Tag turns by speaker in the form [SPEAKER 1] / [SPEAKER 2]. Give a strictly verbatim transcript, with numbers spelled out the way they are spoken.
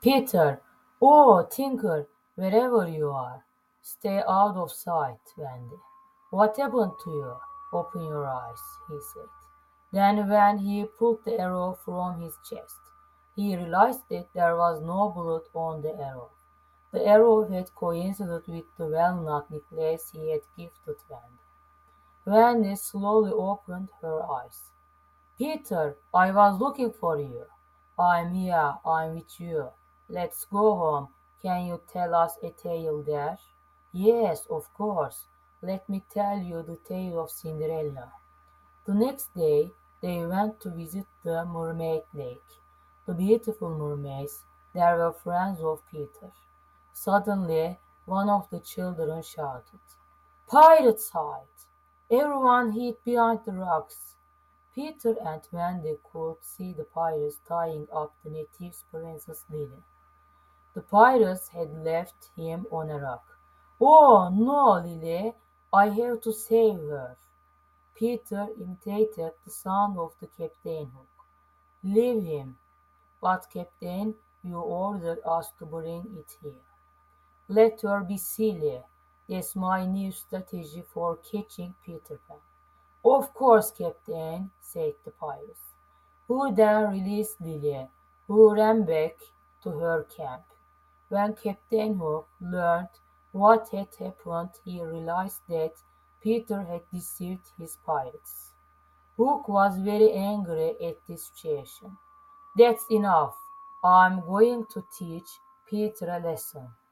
[SPEAKER 1] Peter, oh, Tinker, wherever you are, stay out of sight, Wendy. What happened to you? Open your eyes, he said. Then, when he pulled the arrow from his chest, he realized that there was no blood on the arrow. The arrow had coincided with the walnut necklace he had gifted Wendy. Wendy slowly opened her eyes. Peter, I was looking for you. I'm here, I'm with you. Let's go home. Can you tell us a tale there? Yes, of course. Let me tell you the tale of Cinderella. The next day, they went to visit the mermaid lake. The beautiful mermaids, they were friends of Peter. Suddenly, one of the children shouted, Pirates hide! Everyone hid behind the rocks. Peter and Wendy could see the pirates tying up the native Princess Lily. The pirates had left him on a rock. Oh, no, Lily, I have to save her. Peter imitated the sound of the captain hook. Leave him. But, Captain, you ordered us to bring it here. Let her be silly. That's my new strategy for catching Peter Pan. Of course, Captain, said the pirate, who then released Lily, who ran back to her camp. When Captain Hook learned what had happened, he realized that Peter had deceived his pirates. Hook was very angry at this situation. That's enough. I'm going to teach Peter a lesson.